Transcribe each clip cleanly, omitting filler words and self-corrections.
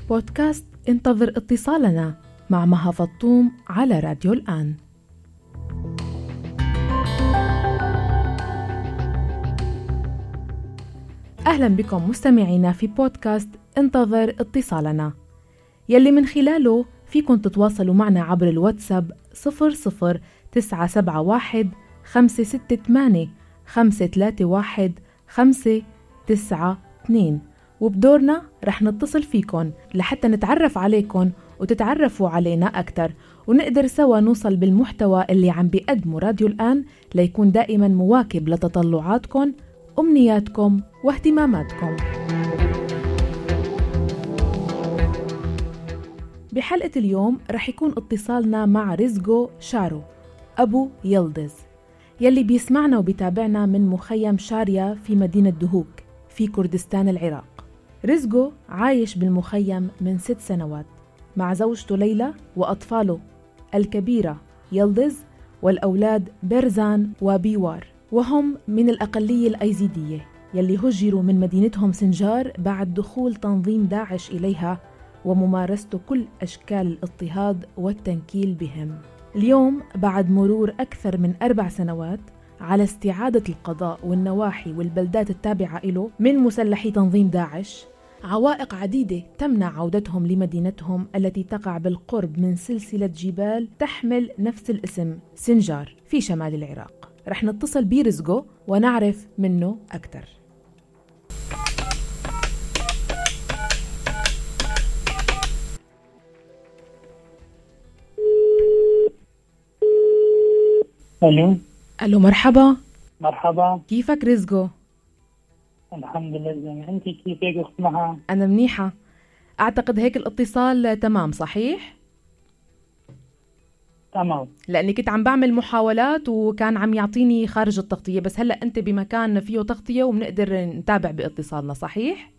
بودكاست انتظر اتصالنا مع مها فطوم على راديو الآن. أهلا بكم مستمعينا في بودكاست انتظر اتصالنا، يلي من خلاله فيكن تتواصلوا معنا عبر الواتساب 00971 568 531 592، وبدورنا رح نتصل فيكن لحتى نتعرف عليكن وتتعرفوا علينا أكتر، ونقدر سوا نوصل بالمحتوى اللي عم بيقدمه راديو الآن ليكون دائما مواكب لتطلعاتكن، أمنياتكم واهتماماتكم. بحلقة اليوم رح يكون اتصالنا مع رزقو شارو أبو يلدز، يلي بيسمعنا وبيتابعنا من مخيم شاريا في مدينة دهوك في كردستان العراق. رزقو عايش بالمخيم من 6 سنوات مع زوجته ليلى وأطفاله الكبيرة يلدز والأولاد بيرزان وبيوار، وهم من الأقلية الأيزيدية يلي هجروا من مدينتهم سنجار بعد دخول تنظيم داعش إليها وممارسته كل أشكال الاضطهاد والتنكيل بهم. اليوم بعد مرور أكثر من 4 سنوات على استعادة القضاء والنواحي والبلدات التابعة له من مسلحي تنظيم داعش، عوائق عديدة تمنع عودتهم لمدينتهم التي تقع بالقرب من سلسلة جبال تحمل نفس الاسم سنجار في شمال العراق. رح نتصل برزقو ونعرف منه أكثر. ألو مرحبا. مرحبا، كيفك رزقو؟ الحمد لله زين. انت كيفك اخت مها؟ أنا منيحة. أعتقد هيك الاتصال تمام صحيح؟ تمام، لأني كنت عم بعمل محاولات وكان عم يعطيني خارج التغطية، بس هلأ أنت بمكان فيه تغطية وبنقدر نتابع باتصالنا صحيح؟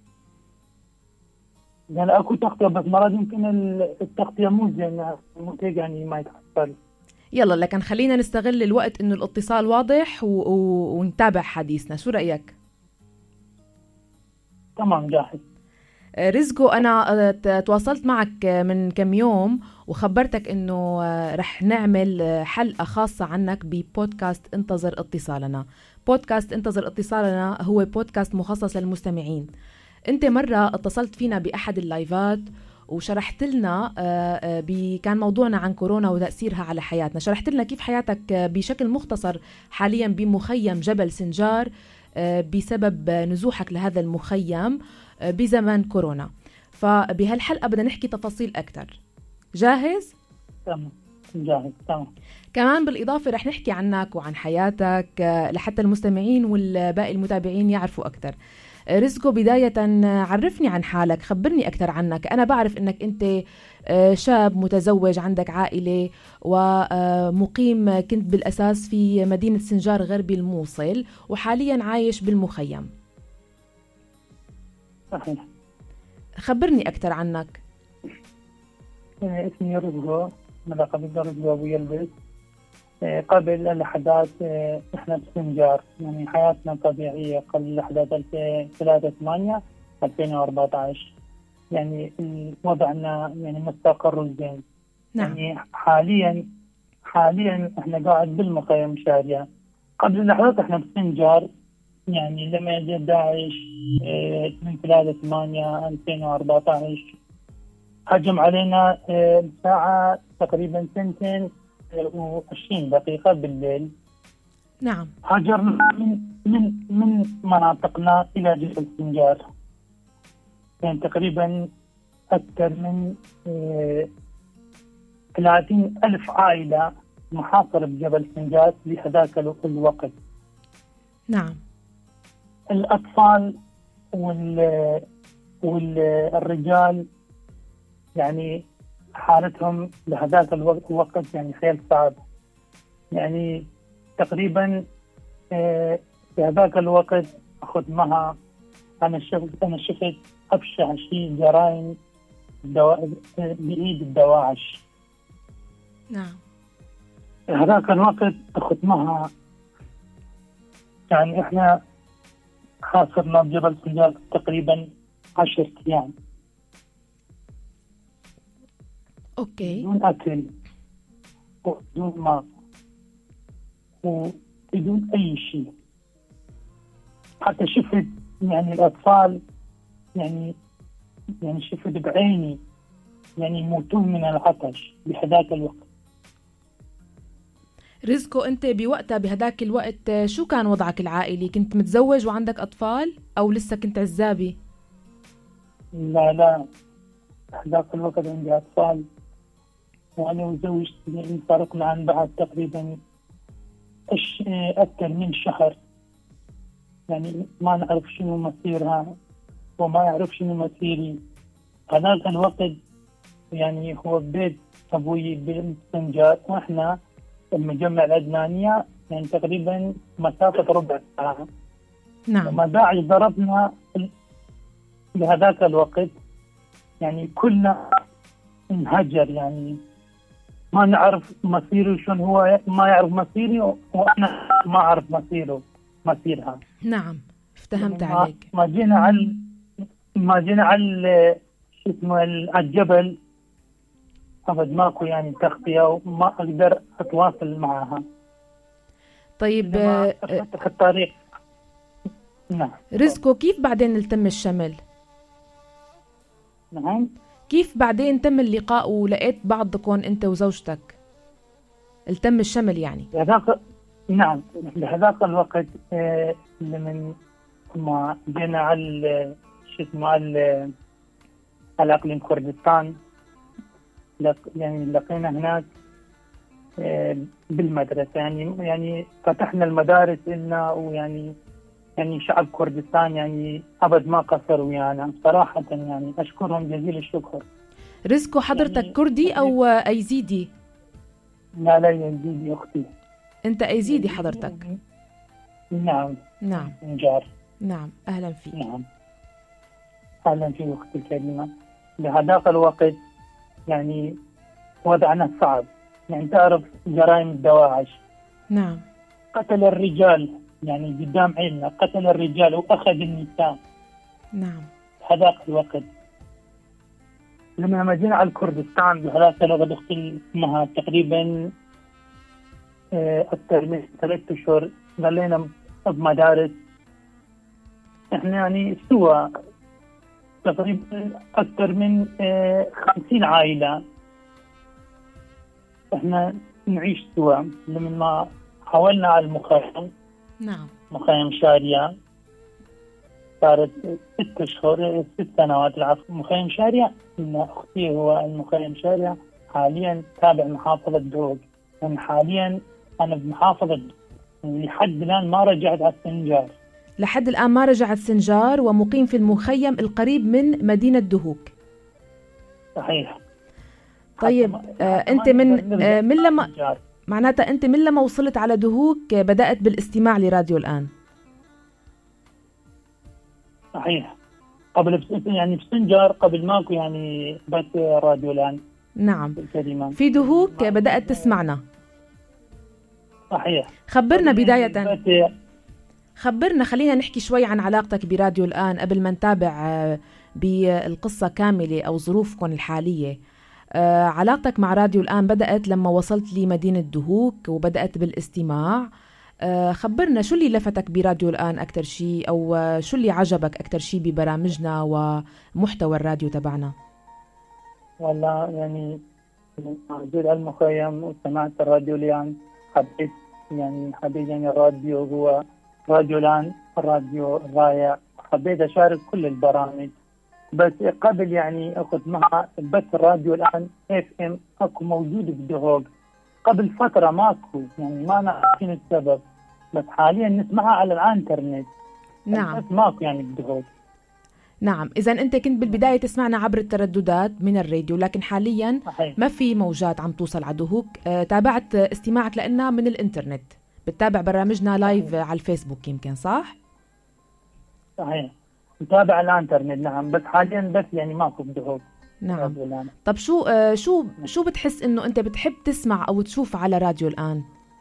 يعني اكو تغطية بس مرات يمكن التغطية مو زينة، مو يعني ما يتحصل. يلا لكن خلينا نستغل الوقت إنه الاتصال واضح ونتابع حديثنا، شو رأيك؟ تمام جاهز. رزقو، أنا تواصلت معك من كم يوم وخبرتك إنه رح نعمل حلقة خاصة عنك ببودكاست انتظر اتصالنا. بودكاست انتظر اتصالنا هو بودكاست مخصص للمستمعين. أنت مرة اتصلت فينا بأحد اللايفات وشرحت لنا كان موضوعنا عن كورونا وتأثيرها على حياتنا، شرحت لنا كيف حياتك بشكل مختصر حاليا بمخيم جبل سنجار بسبب نزوحك لهذا المخيم بزمن كورونا. فبهالحلقة بدنا نحكي تفاصيل أكتر. جاهز؟ تمام جاهز. تمام. كمان بالإضافة رح نحكي عنك وعن حياتك لحتى المستمعين والباقي المتابعين يعرفوا أكتر. رزقو، بداية عرفني عن حالك، خبرني أكتر عنك. أنا بعرف أنك أنت شاب متزوج، عندك عائلة ومقيم كنت بالأساس في مدينة سنجار غربي الموصل، وحاليا عايش بالمخيم. صحيح. خبرني أكتر عنك. اسمي رزقو، لقب رزقو أبو يلبس. قبل الأحداث إحنا بسنجار، يعني حياتنا طبيعية قبل الأحداث 3/8/2014. يعني وضعنا يعني مستقر زين. نعم. يعني حاليا إحنا قاعد بالمخيم شاريا. قبل الأحداث إحنا بسنجار، يعني لما جاء داعش من 3/8/2014 هجم علينا الساعة تقريبا 2:20 بالليل. نعم. هاجرنا من مناطقنا إلى جبل سنجار. كان تقريبا أكثر من 30,000 عائلة محاصرة بجبل سنجار في هذاك الوقت. نعم. الأطفال والرجال يعني حالتهم بهذاك الوقت يعني خير صعب. يعني تقريبا في هذاك الوقت أخذ معها أنا شفت أبشع شيء، جرائم بإيد الدواعش. نعم. هذاك الوقت أخذ معها يعني إحنا حاصرنا بجبل سنجار تقريبا 10 أيام. اوكي. بدون أكل وبدون ماء وبدون أي شيء. حتى شفت يعني الأطفال يعني شفت بعيني يعني يموتون من العطش بهذاك الوقت. رزقو، انت بوقتها بهداك الوقت شو كان وضعك العائلي؟ كنت متزوج وعندك اطفال او لسه كنت عزابي؟ لا، هذاك الوقت عندي أطفال، وأنا وزوجتي انفرقنا عن بعض تقريبا أكثر من شهر. يعني ما نعرف شنو مصيرها وما يعرف شنو مصيري. هذاك الوقت يعني هو بيت أبوي بالسنجار، وإحنا المجمع العدنانية يعني تقريبا مسافة ربع ساعة. نعم. لما داعي ضربنا بهذاك الوقت يعني كلنا انهجر، يعني ما نعرف مصيره شلون، هو ما يعرف مصيري وأنا ما أعرف مصيرها. نعم، افتهمت عليك. ما جينا على شو اسمه الجبل، أبد ماكو يعني تغطية وما أقدر أتواصل معها. طيب أفتح الطريق. نعم. رزقو، كيف بعدين التم الشمل؟ نعم. كيف بعدين تم اللقاء ولقيت بعضكم انت وزوجتك؟ التم الشمل يعني. نعم، بهذاك الوقت لمن ما جينا على شو اسمه على اقليم كردستان، يعني لقينا هناك بالمدرسه، يعني فتحنا المدارس لنا، ويعني شعب كردستان يعني ابد ما قصر ويانا صراحه، يعني اشكرهم جزيل الشكر. رزقو، حضرتك يعني كردي او ايزيدي؟ لا يزيدي اختي. انت ايزيدي حضرتك؟ نعم. نجار. نعم، اهلا فيك. نعم، اهلا فيك اختي الكريمه. بهذاك الوقت يعني وضعنا صعب، يعني تعرف جرائم الدواعش. نعم. قتل الرجال يعني قدام عيننا، قتل الرجال واخذ النساء. نعم. هذاك الوقت لما جينا على الكردستان بهذاك الوقت اختي اسمها تقريبا اكثر من 3 اشهر ظلينا بمدارس. احنا يعني سوا تقريبا اكثر من 50 عائله احنا نعيش سوا. لما حاولنا على المخيم. نعم. مخيم شارية صارت 6 اشهر 6 سنوات. العفو، مخيم شارية اختي هو المخيم شارية حاليا تابع محافظة دهوك. يعني حاليا انا بمحافظة لحد الان ما رجعت على السنجار. لحد الان ما رجعت سنجار ومقيم في المخيم القريب من مدينة دهوك. صحيح. طيب انت من لما معناتها انت من لما وصلت على دهوك بدأت بالاستماع لراديو الآن؟ صحيح، قبل يعني بسنجار قبل ماكو يعني بث راديو الآن. نعم، في دهوك بدأت تسمعنا. صحيح. خبرنا بداية، خلينا نحكي شوي عن علاقتك براديو الآن قبل ما نتابع بالقصة كاملة أو ظروفكم الحالية. علاقتك مع راديو الآن بدأت لما وصلت لمدينة دهوك وبدأت بالاستماع. خبرنا شو اللي لفتك براديو الآن أكتر شيء، أو شو اللي عجبك أكتر شيء ببرامجنا ومحتوى الراديو تبعنا؟ والله يعني موجود على المخيم وسمعت الراديو الآن، حبيت يعني الراديو هو راديو الآن الراديو الرائع. حبيت أشارك كل البرامج، بس قبل يعني أخذ مع بث الراديو الآن FM أكو موجود بدهوك. قبل فترة ماكو، يعني ما نعرف شنو السبب، بس حاليا نسمعها على الانترنت. نعم. بس ماكو يعني بدهوك. نعم، إذا أنت كنت بالبداية تسمعنا عبر الترددات من الراديو، لكن حاليا صحيح. ما في موجات عم توصل على دهوك. تابعت استماعك لنا من الانترنت، بتتابع برامجنا لايف على الفيسبوك يمكن، صح؟ صحيح، متابع الانترنت. نعم، بس حاليا بس يعني ماكو بدهوك. نعم. طب شو بتحس انه انت بتحب تسمع او تشوف على راديو الآن؟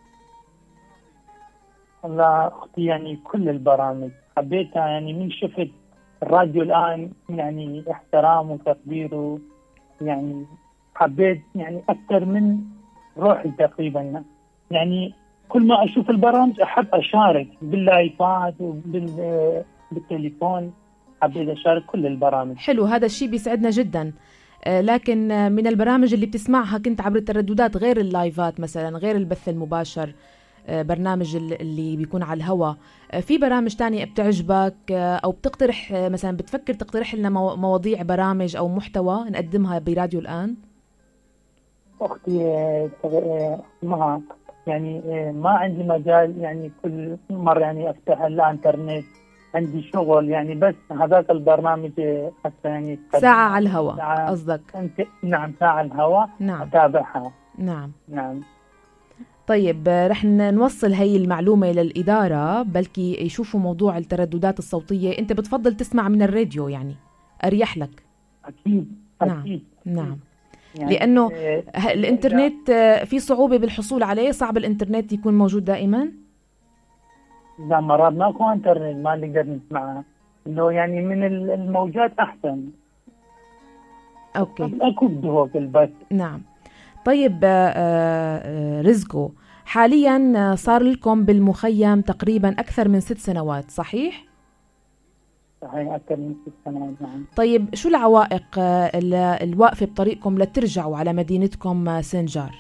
والله اختي يعني كل البرامج حبيتها، يعني من شفت الراديو الآن يعني احترام وتقديره، يعني حبيت يعني أكثر من روحي تقريبا. يعني كل ما أشوف البرامج أحب أشارك باللايفات بالتليفون، حبيت أشارك كل البرامج. حلو، هذا الشيء بيسعدنا جدا. لكن من البرامج اللي بتسمعها كنت عبر الترددات غير اللايفات مثلا، غير البث المباشر، برنامج اللي بيكون على الهواء، في برامج تانية بتعجبك أو بتقترح مثلا، بتفكر تقترح لنا مواضيع برامج أو محتوى نقدمها براديو الآن؟ أختي اسمها يعني ما عندي مجال يعني كل مرة يعني أفتح الإنترنت، عندي شغل يعني، بس هذاك البرنامج حتى يعني ساعة على الهواء قصدك؟ نعم ساعة على الهواء. نعم أتابعها. نعم نعم. طيب رح نوصل هي المعلومة للإدارة، بلكي يشوفوا موضوع الترددات الصوتية. أنت بتفضل تسمع من الراديو يعني أريح لك؟ أكيد أكيد. نعم نعم. يعني لأنه الإنترنت في صعوبة بالحصول عليه، صعب الإنترنت يكون موجود دائما. إذا مرات ماكو إنترنت ما نقدر نسمعها، إنه يعني من الموجات أحسن. أوكي. أكو دهوك البث. نعم. طيب رزقو، حاليا صار لكم بالمخيم تقريبا أكثر من 6 سنوات، صحيح؟ صحيح أكثر من 6 سنوات. نعم. طيب شو العوائق الواقفة بطريقكم لترجعوا على مدينتكم سنجار؟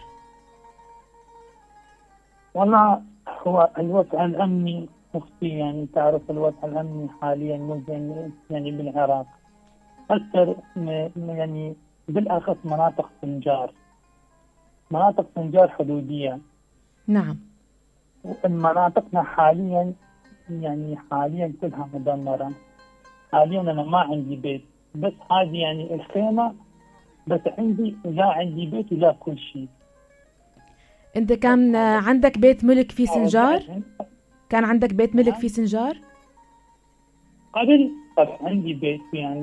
والله هو الوضع الأمني أختي، يعني تعرف الوضع الأمني حاليا مو زين يعني بالعراق، أكثر يعني بالأخص مناطق سنجار حدودية. نعم. ومناطقنا حاليا يعني حاليا كلها مدمرة. حاليا أنا ما عندي بيت، بس هذه يعني الخيمة بس عندي، لا عندي بيت ولا كل شيء. أنت كان عندك بيت ملك في سنجار؟ كان عندك بيت ملك في سنجار؟ قبل عندي بيت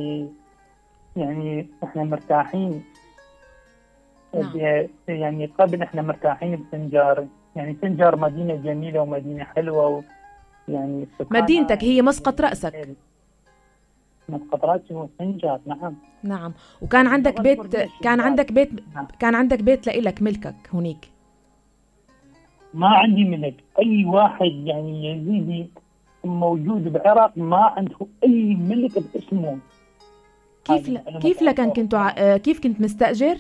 يعني احنا مرتاحين. نعم. يعني قبل احنا مرتاحين بسنجار، يعني سنجار مدينة جميلة ومدينة حلوة يعني مدينتك هي مسقط رأسك؟ مسقط رأسي هو سنجار. نعم. نعم. وكان عندك بيت، كان عندك بيت لإلك ملكك هنيك؟ ما عندي ملك. أي واحد يعني يزيدي موجود بالعراق ما عنده أي ملك باسمه. كيف لكن كيف كنت مستأجر؟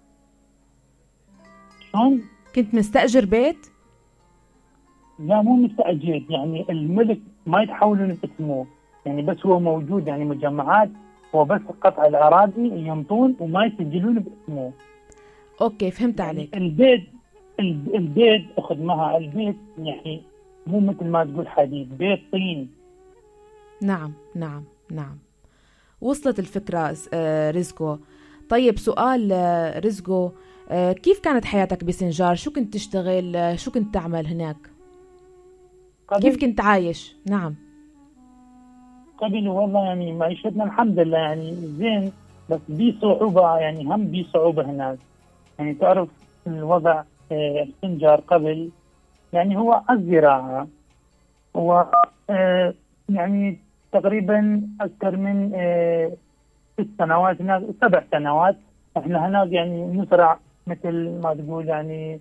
شلون؟ كنت مستأجر بيت؟ لا مو مستأجر، يعني الملك ما يتحولون باسمه، يعني بس هو موجود يعني مجمعات، هو بس قطع الأراضي ينطون وما يسجلون باسمه. أوكي فهمت يعني عليك. البيت أخذ معها البيت، يعني مو مثل ما تقول حديد، بيت طين. نعم نعم نعم، وصلت الفكرة رزقو. طيب سؤال رزقو، كيف كانت حياتك بسنجار؟ شو كنت تشتغل؟ شو كنت تعمل هناك؟ كيف كنت عايش؟ نعم. قبل والله يعني معيشتنا الحمد لله يعني زين، بس بصعوبة، يعني هم بصعوبة هناك. يعني تعرف الوضع سنجار قبل يعني هو الزراعة، هو يعني تقريبا أكثر من 6 سنوات هناك، 7 سنوات احنا هناك يعني نزرع مثل ما تقول يعني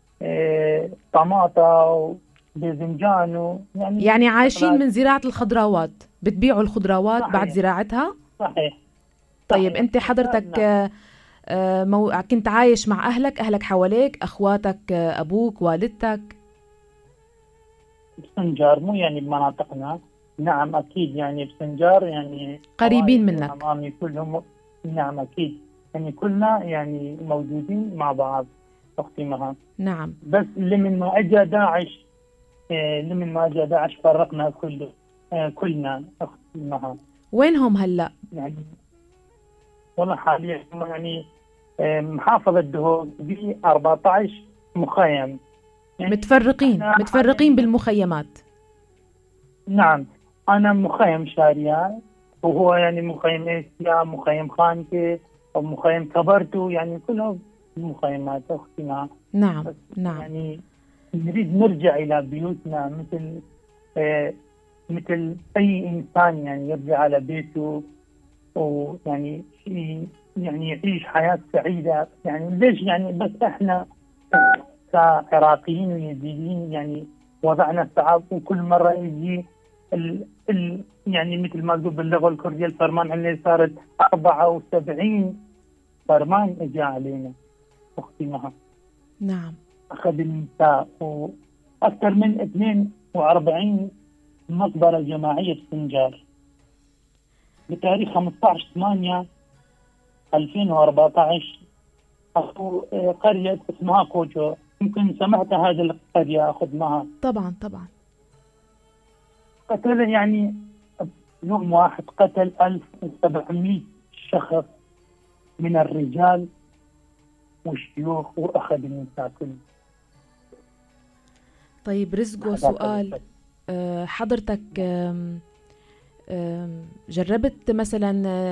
طماطة وباذنجان يعني عايشين من زراعة الخضروات، بتبيعوا الخضروات صحيح. بعد زراعتها؟ صحيح. طيب انت حضرتك كنت عايش مع أهلك حواليك، أخواتك، أبوك، والدتك؟ بسنجار مو يعني بمناطقنا. نعم أكيد يعني بسنجار يعني قريبين منك؟ أمامي كلهم. نعم أكيد يعني كلنا يعني موجودين مع بعض أختي مها. نعم. بس لمن ما أجى داعش فرقنا كلنا أختي مها. وينهم هلأ؟ يعني والله حاليا يعني محافظة دهوك ب 14 مخيم يعني متفرقين بالمخيمات. نعم أنا مخيم شارية، وهو يعني مخيم إيسيا، مخيم خانكي، ومخيم كبرتو، يعني كلهم مخيمات أختنا. نعم نعم. يعني نريد نرجع إلى بيوتنا مثل أي إنسان، يعني يرجع على بيته، ويعني يعني يعيش حياة سعيدة. يعني ليش يعني بس احنا كعراقيين ويزيديين يعني وضعنا صعب، وكل مرة يجي يعني مثل ما تقول باللغة الكردية الفرمان اللي صارت 74 فرمان اجى علينا اختي مها. نعم. اخذ النساء واكثر من 42 مقبرة جماعية في سنجار بتاريخ 15/8/2014. قرية اسمها كوجو، يمكن سمعت هذه القرية أخذ معها. طبعا طبعا. قتل يعني يوم واحد قتل 1700 شخص من الرجال والشيوخ، وأخذ النساء كلهم. طيب رزقو، سؤال. حضرتك جربت مثلا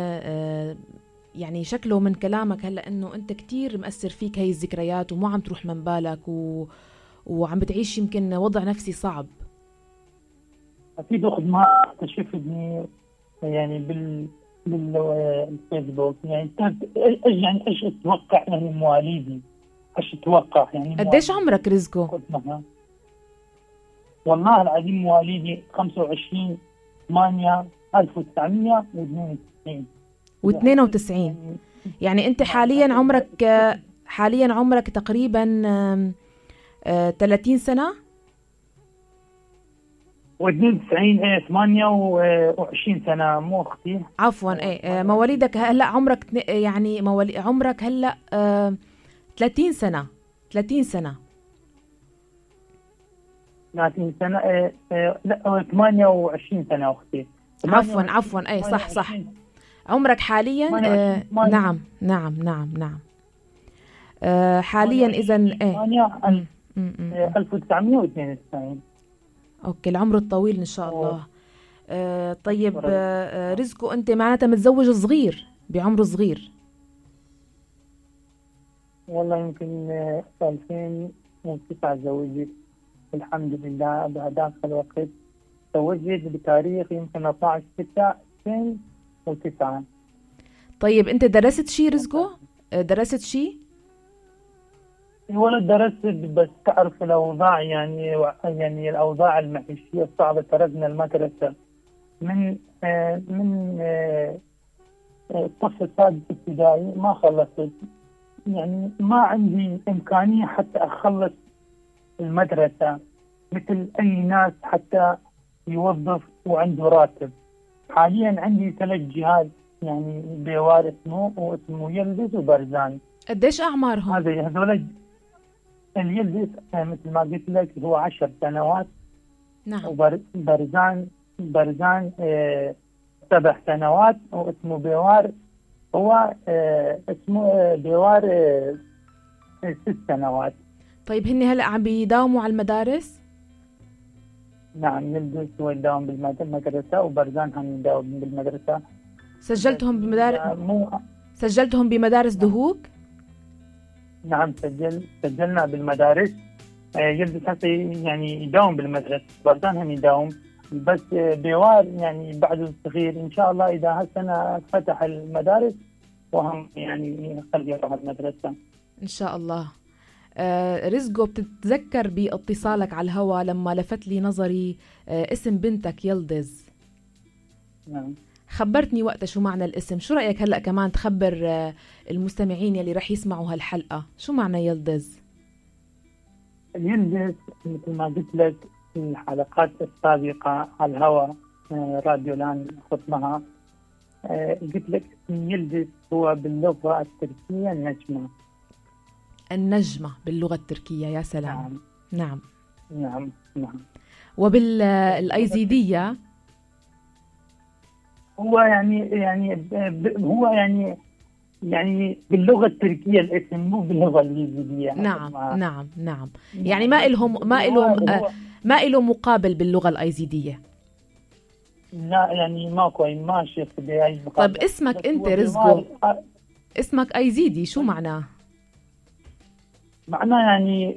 يعني شكله من كلامك هلا انه انت كتير مأثر فيك هاي الذكريات ومو عم تروح من بالك وعم بتعيش يمكن وضع نفسي صعب؟ أكيد أخذ ما اكتشفتني يعني بالفيسبوك. يعني يعني ايش اتوقع يعني مواليدي، ايش اتوقع يعني قديش عمرك رزقو؟ والله العظيم مواليدي 25/8/1992. و92. يعني انت حاليا عمرك تقريبا 30 سنة. و92 ايه 28 سنة مو اختي. عفوا ايه مواليدك هلا عمرك يعني عمرك هلا 30 سنة. 30 سنة 30 سنة لا 28 سنة اختي. عفوا ايه صح عمرك حاليا نعم حاليا اذا ايه 1992. اوكي، العمر الطويل ان شاء الله. طيب رزقو، انت معناتها متزوج صغير، بعمر صغير. والله يمكن 2009 تزوجت الحمد لله. بهذاك الوقت تزوجت بتاريخ يمكن 12/6/2009. طيب انت درست شيء رزقو؟ درست شيء؟ ولا درست، بس تعرف الأوضاع يعني الأوضاع المعيشية الصعبة. تركنا المدرسة من الصف السادس ابتدائي، ما خلصت. يعني ما عندي إمكانية حتى أخلص المدرسة مثل أي ناس حتى يوظف وعنده راتب. حاليا عندي 3 جهاز يعني بوار اسمه يلدز وبرزان. قديش أعمارهم؟ هذول اليلدز مثل ما قلت لك هو 10 سنوات. نعم. وبرزان 7 سنوات. واسمه بوار هو اسمه بوار 6 سنوات. طيب هن هلا عم بيداوموا على المدارس؟ نعم، يلدز هو يداوم بالمدرسة، وبرزان هم يداوم بالمدرسة. سجلتهم بمدارس دهوك؟ نعم سجلنا بالمدارس. يلدز حتى يعني يداوم بالمدرسة، برزان هم يداوم. بس بوار يعني بعد صغير إن شاء الله إذا هالسنة فتح المدارس وهم يعني يخلي يروح المدرسة إن شاء الله. رزقو، بتتذكر باتصالك على الهوا لما لفت لي نظري اسم بنتك يلدز؟ نعم. خبرتني وقتها شو معنى الاسم. شو رأيك هلأ كمان تخبر المستمعين يلي رح يسمعوا هالحلقة شو معنى يلدز؟ يلدز مثل ما قلت لك في الحلقات السابقة على الهوا راديو لان خطمها، قلت لك يلدز هو باللغة التركية النجمة باللغة التركية. يا سلام. نعم. وبالأيزيدية هو يعني باللغة التركية الاسم، مو باللغة اليزيدية. نعم. يعني ما إلهم مقابل باللغة الأيزيدية. لا يعني ما شفت بأي مقابل. طيب اسمك أنت رزقو، اسمك أيزيدي، شو معناه؟ معناه يعني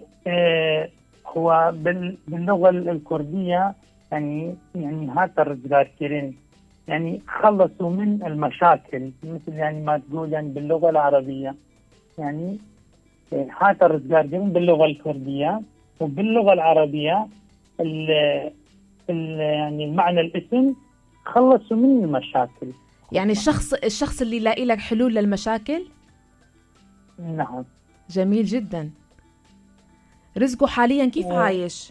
هو باللغة الكردية يعني هاتر زاركرين. يعني خلصوا من المشاكل، مثل يعني ما تقول يعني باللغة العربية، يعني حتى الرزقارجين باللغة الكردية وباللغة العربية يعني المعنى الاسم خلصوا من المشاكل. يعني الشخص اللي لاقي لك حلول للمشاكل. نعم. جميل جدا. رزقه حاليا كيف عايش؟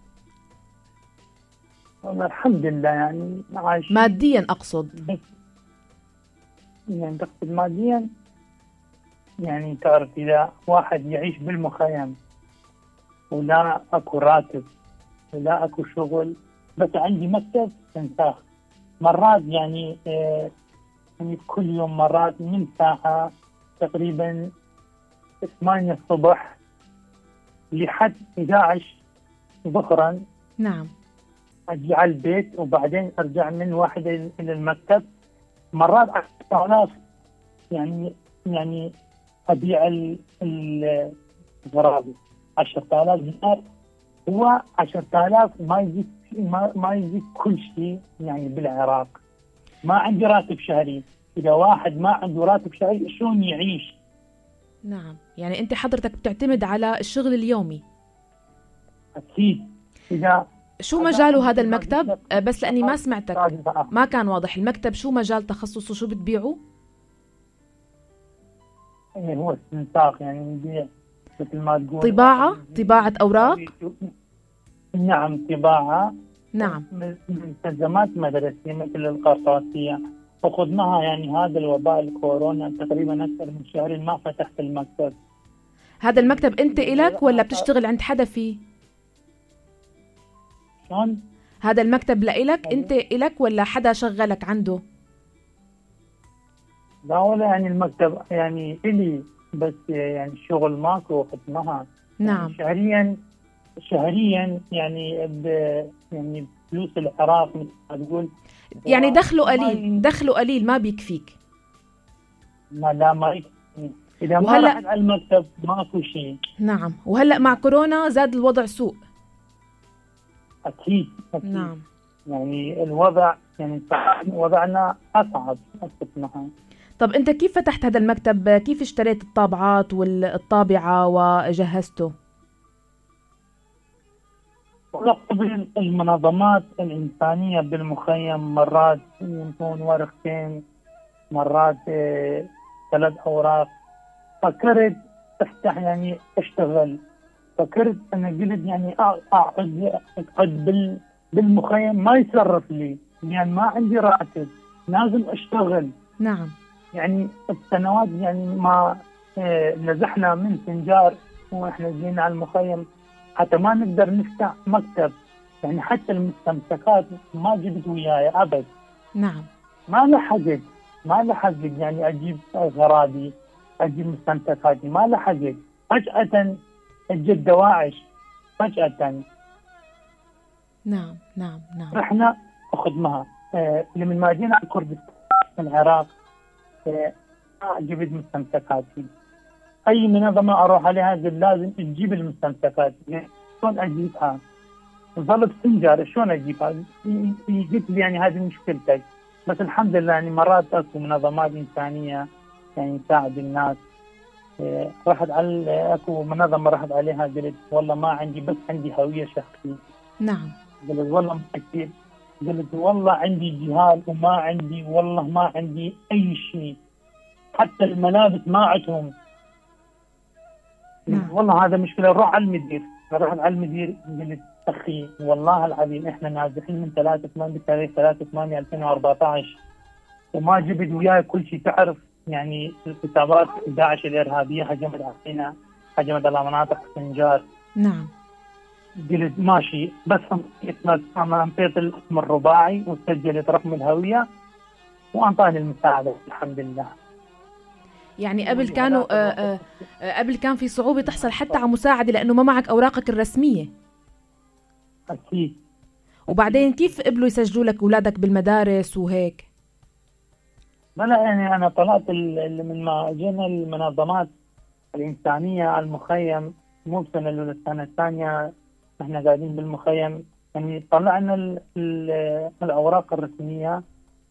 والله الحمد لله يعني عايش. ماديا أقصد. بس يعني تقصد ماديا، يعني تعرف إذا واحد يعيش بالمخيم ولا أكو راتب ولا أكو شغل، بس عندي مكتب تنساخ مرات يعني يعني كل يوم مرات من ساعة تقريبا 8 الصبح لحد 11 ظهرا. نعم. أجي على البيت وبعدين أرجع من واحدة إلى المكتب، مرات 10,000 يعني أبيع الغرابي 10,000 دينار. هو 10,000 ما يجيب كل شيء يعني بالعراق. ما عندي راتب شهري، إذا واحد ما عنده راتب شهري شلون يعيش؟ نعم، يعني أنت حضرتك بتعتمد على الشغل اليومي. أكيد. إذا شو مجاله هذا المكتب؟ بس لأني ما سمعتك، ما كان واضح. المكتب شو مجال تخصصه؟ شو بتبيعوا؟ هو استنساخ، يعني نبيع مثل ما تقول طباعة أوراق. نعم، طباعة. نعم. مستلزمات مدرسية مثل القرطاسية، فقدناها يعني هذا الوباء الكورونا تقريبا أكثر من شهر ما فتحت المكتب. هذا المكتب أنت إلك ولا بتشتغل عند حدا فيه؟ شلون؟ هذا المكتب لإلك أنت إلك ولا حدا شغلك عنده؟ لا ولا يعني المكتب يعني إلي، بس يعني الشغل ماكو ختمها. نعم. يعني شهريا يعني يعني فلوس العراق مثل ما تقول يعني دخله قليل ما بيكفيك. ما يكفي إذا ما رحت على المكتب ماكو شيء. نعم. وهلأ مع كورونا زاد الوضع سوء. أكيد. نعم. يعني الوضع يعني وضعنا أصعب معها. طب أنت كيف فتحت هذا المكتب؟ كيف اشتريت الطابعات والطابعة وجهزته؟ قبل المنظمات الإنسانية بالمخيم مرات ينطون ورقتين، مرات 3 أوراق. فكرت افتح يعني اشتغل، فكرت أنا قلت يعني أقعد بالمخيم ما يصرف لي، يعني ما عندي راتب، لازم أشتغل. نعم. يعني السنوات يعني ما نزحنا من سنجار وإحنا جينا على المخيم حتى ما نقدر نفتح مكتب، يعني حتى المستمسكات ما جبت وياي أبد. نعم. ما لحقت يعني أجيب غراضي، أجيب مستمسكاتي، ما لحقت. فجأة اجت دواعش فجأة. نعم. رحنا أخدمها لمن ما جينا على كردستان العراق جبت مستمسكاتي. أي منظمة أروح عليها قلت لازم تجيب المستمسكات. شلون أجيبها؟ ظلت سنجار شلون أجيبها؟ قلت لي يعني هذه مشكلتك. بس الحمد لله يعني مرات أكو منظمات إنسانية يعني تساعد الناس. رحت على أكو منظمة رحت عليها قلت والله ما عندي، بس عندي هوية شخصية. نعم. قلت والله ما كثير، قلت والله عندي جهال وما عندي، والله ما عندي أي شيء، حتى الملابس ما عندهم. والله هذا مشكلة. روح على المدير. رحت على المدير قلت أخي والله العظيم إحنا نازحين من 3/8/2014 وما جبت وياي كل شيء. تعرف يعني الحسابات داعش الإرهابية هجمت علينا، هجمت على مناطق سنجار. نعم. قلت ماشي، بس أنطيت الاسم الرباعي وسجلت رقم الهوية وأنطاني المساعدة الحمد لله. يعني قبل كان في صعوبة تحصل حتى على مساعدة لأنه ما معك أوراقك الرسمية. أكيد. وبعدين كيف قبلوا يسجلوا لك أولادك بالمدارس وهيك؟ لا يعني أنا طلعت من ما جينا المنظمات الإنسانية على المخيم، مو بسنة الأولى السنة الثانية إحنا قاعدين بالمخيم، يعني طلعنا الأوراق الرسمية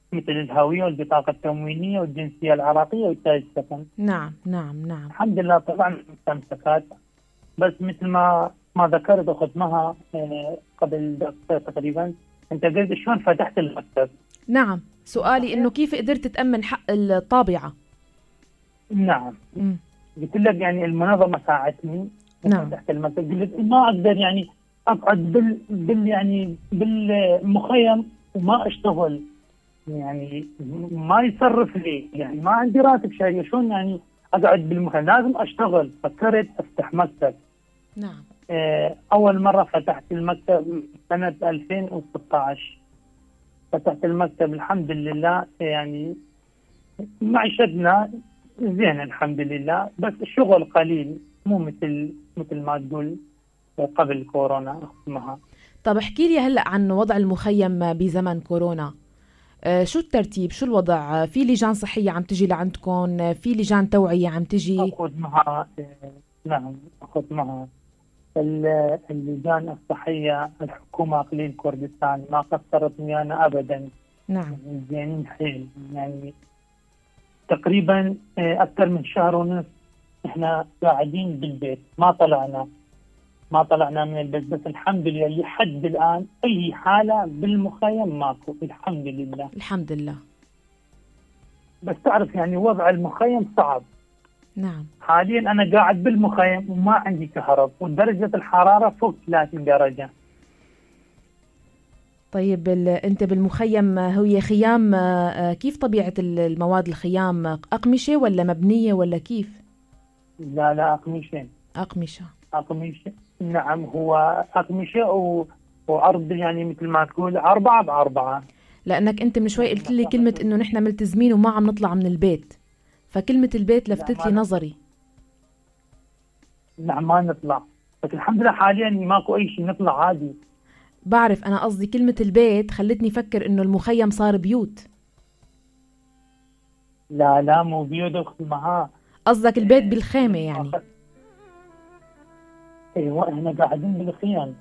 مثل الهوية والبطاقة التموينية والجنسية العراقية والتاج السكن. نعم نعم نعم. الحمد لله طبعا مستمسكات، بس مثل ما ذكرت أخت مها قبل دقيقة تقريبا، أنت قلت شلون فتحت المكتب. نعم، سؤالي إنه كيف قدرت تأمن حق الطابعة؟ نعم. قلت لك يعني المنظمة ساعدتني. نعم. فتحت المكتب، قلت ما أقدر يعني أقعد يعني بالمخيم وما أشتغل، يعني ما يصرف لي، يعني ما عندي راتب شهري، شلون يعني أقعد بالمخيم؟ لازم أشتغل. فكرت أفتح مكتب. نعم. أول مرة فتحت المكتب سنة 2016. فتحت المكتب الحمد لله، يعني معيشتنا زين الحمد لله، بس الشغل قليل، مو مثل ما تقول قبل كورونا اسمها. طب احكي لي هلأ عن وضع المخيم بزمن كورونا. شو الترتيب؟ شو الوضع؟ في لجان صحية عم تجي لعندكم؟ في لجان توعية عم تجي؟ نعم أخذ معها اللجان الصحية. الحكومة إقليم كردستان ما قصرت ويانا أبدا. نعم. زينين حيل، يعني تقريبا أكثر من شهر ونصف إحنا قاعدين بالبيت، ما طلعنا من البيت. بس الحمد لله لحد الآن أي حالة بالمخيم ماكو، الحمد لله. الحمد لله. بس تعرف يعني وضع المخيم صعب. نعم. حاليا أنا قاعد بالمخيم وما عندي كهرب، ودرجة الحرارة فوق 30 درجة. طيب أنت بالمخيم هي خيام، كيف طبيعة المواد الخيام؟ أقمشة ولا مبنية ولا كيف؟ لا أقمشة. أقمشة نعم، هو أقمشة وعرض يعني مثل ما تقول 4x4. لأنك أنت من شوي قلت لي كلمة إنه نحن ملتزمين وما عم نطلع من البيت، فكلمة البيت لفتت لي نظري. نعم ما نطلع، بس الحمد لله حاليا ماكو أي شيء، نطلع عادي. بعرف، أنا قصدي كلمة البيت خلتني أفكر إنه المخيم صار بيوت. لا مو بيوت أختي معاه. قصدك البيت بالخيمة يعني؟ ايوه احنا قاعدين بالخيام.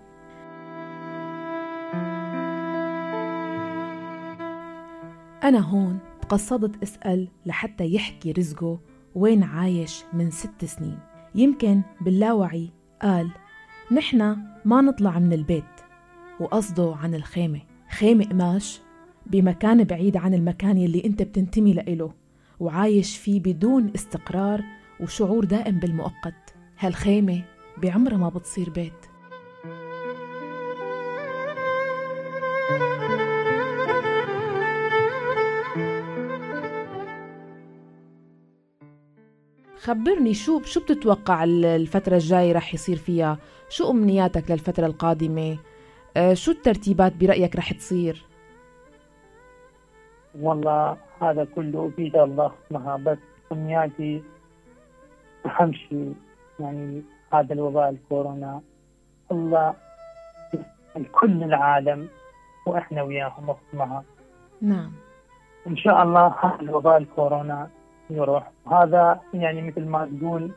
أنا هون تقصدت أسأل لحتى يحكي رزقه وين عايش من 6 سنين. يمكن باللاوعي قال نحنا ما نطلع من البيت، وقصده عن الخيمة، خيمة قماش بمكان بعيد عن المكان يلي انت بتنتمي لإله وعايش فيه بدون استقرار وشعور دائم بالمؤقت. هالخيمة بعمرها ما بتصير بيت. خبرني شو بتتوقع الفترة الجاية رح يصير فيها؟ شو أمنياتك للفترة القادمة؟ شو الترتيبات برأيك رح تصير؟ والله هذا كله بيد الله اسمها، بس أمنياتي أهم شيء يعني هذا الوباء الكورونا الله كل العالم وإحنا وياهم اسمها. نعم إن شاء الله هذا الوباء الكورونا يروح. هذا يعني مثل ما تقول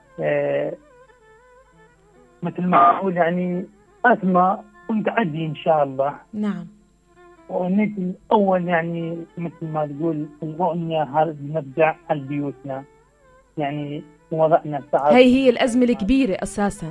مثل ما أقول يعني أزمة وتعدي إن شاء الله. نعم. ونجي أول يعني مثل ما تقول الرؤية نرجع لبيوتنا، يعني وضعنا صعب. هي الأزمة الكبيرة أساسا.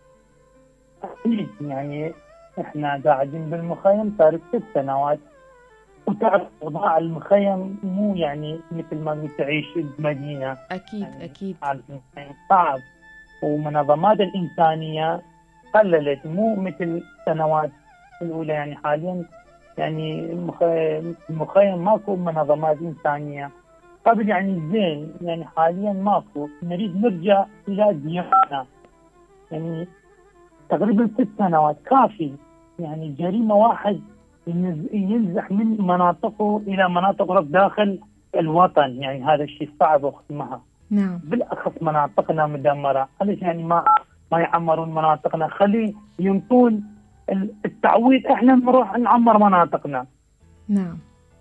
يعني إحنا قاعدين بالمخيم صار 6 سنوات، وتعرف وضع المخيم مو يعني مثل ما تعيش بمدينة. أكيد يعني أكيد صعب، ومنظمات الإنسانية قللت، مو مثل السنوات الأولى. يعني حاليا يعني المخيم ماكو منظمات إنسانية قبل، يعني زين، يعني حاليا ماكو. نريد نرجع إلى ديارنا، يعني تقريبا 6 سنوات كافي. يعني جريمة واحد ينزح من مناطقه إلى مناطق داخل الوطن، يعني هذا الشيء صعب وختمها. نعم. بالأخص مناطقنا مدمرة، ليش يعني ما يعمرون مناطقنا؟ خلي ينطون التعويض، احنا نروح نعمر مناطقنا. نعم.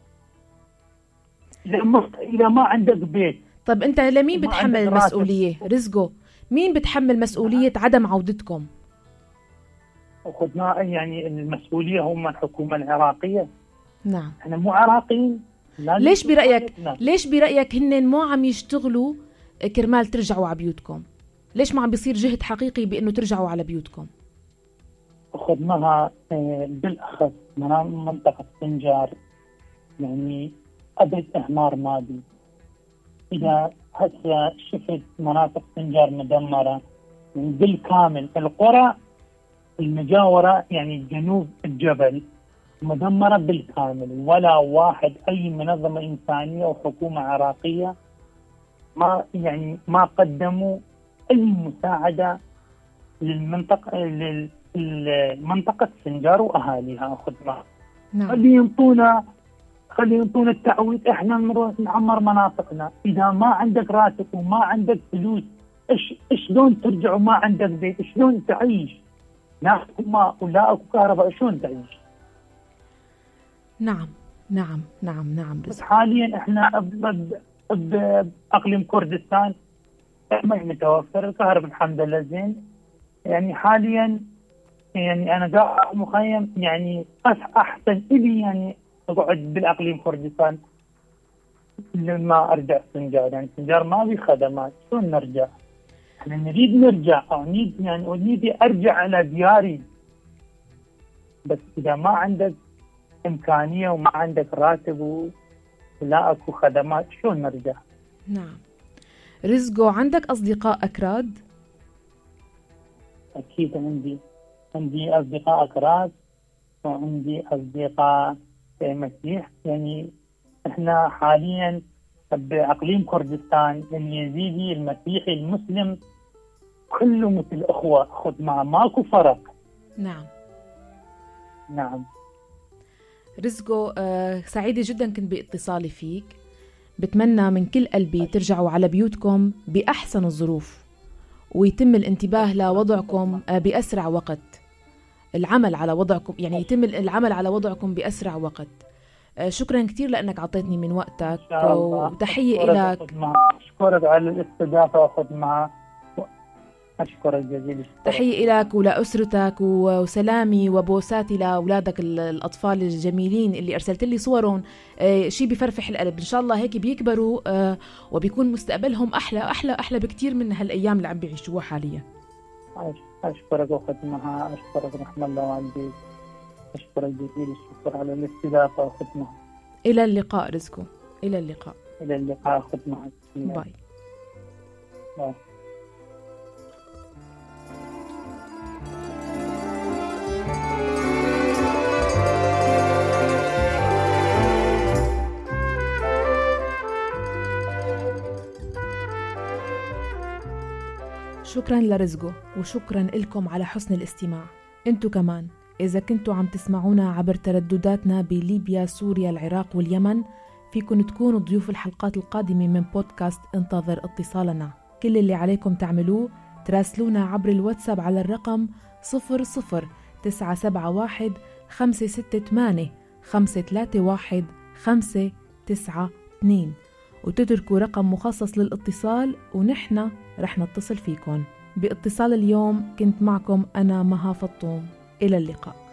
إذا ما عندك بيت. طب أنت لمين بتحمل المسؤولية رزقه؟ مين بتحمل مسؤولية عدم عودتكم؟ أخذنا يعني المسؤولية هم الحكومة العراقية. نعم. احنا مو عراقيين، ليش برأيك هن مو عم يشتغلوا كرمال ترجعوا على بيوتكم؟ ليش ما عم بيصير جهد حقيقي بأنه ترجعوا على بيوتكم؟ خدمها بالأخص منطقة سنجار يعني أبد إهمال مادي. إذا هسه شفت مناطق سنجار مدمرة يعني بالكامل، القرى المجاورة يعني جنوب الجبل مدمرة بالكامل، ولا واحد أي منظمة إنسانية وحكومة عراقية ما قدموا أي مساعدة للمنطقة سنجار وأهاليها. خدمة خلي ينطونا التعويض، احنا نروح نعمر مناطقنا. اذا ما عندك راتب وما عندك فلوس شلون ترجع وما عندك بيت؟ شلون تعيش؟ لا اكو ماء ولا اكو كهرباء، شلون تعيش؟ نعم. بس حاليا احنا باقليم كردستان الماء متوفر، الكهرباء الحمد لله زين. يعني حاليا يعني انا قاعد مخيم، يعني احسن الي يعني اقعد بالاقليم كردستان لما ارجع سنجار. يعني سنجار ما في خدمات، شلون نرجع؟ احنا نريد نرجع او نريد ارجع على دياري، بس اذا ما عندك امكانيه وما عندك راتب ولا اكو خدمات شلون نرجع؟ نعم. رزقو، عندك اصدقاء اكراد؟ اكيد عندي اصدقاء اكراد وعندي اصدقاء مسيح. يعني احنا حاليا باقليم كردستان اليزيدي المسيحي المسلم كله مثل اخوه، خدمه ماكو فرق. نعم. رزقو، سعيدة جدا كنت باتصالي فيك. بتمنى من كل قلبي ترجعوا على بيوتكم بأحسن الظروف، ويتم الانتباه لوضعكم بأسرع وقت. العمل على وضعكم، يعني يتم العمل على وضعكم بأسرع وقت. شكرا كثير لأنك عطيتني من وقتك، وتحية إلك. أشكرك على الاستضافة وخدمة. أشكرك جزيل الشكر. تحية لك ولأسرتك، وسلامي وبوساتي لأولادك الأطفال الجميلين اللي أرسلت لي صورهم. شيء بفرفح القلب. إن شاء الله هيك بيكبروا وبيكون مستقبلهم أحلى بكتير من هالأيام اللي عم بيعيشوها حاليا. أشكرك وخدمها. أشكرك رحمة الله والديك. أشكرك جزيل الشكر على الاستضافة وخدمها. إلى اللقاء رزقو. إلى اللقاء خدمها. باي. شكرا لرزقو، وشكرا لكم على حسن الاستماع. انتو كمان إذا كنتوا عم تسمعونا عبر تردداتنا بليبيا، سوريا، العراق واليمن، فيكن تكونوا ضيوف الحلقات القادمة من بودكاست انتظر اتصالنا. كل اللي عليكم تعملوه تراسلونا عبر الواتساب على الرقم 00971 568 531 592، وتتركوا رقم مخصص للاتصال ونحن رح نتصل فيكم. باتصال اليوم كنت معكم أنا مها فطوم. إلى اللقاء.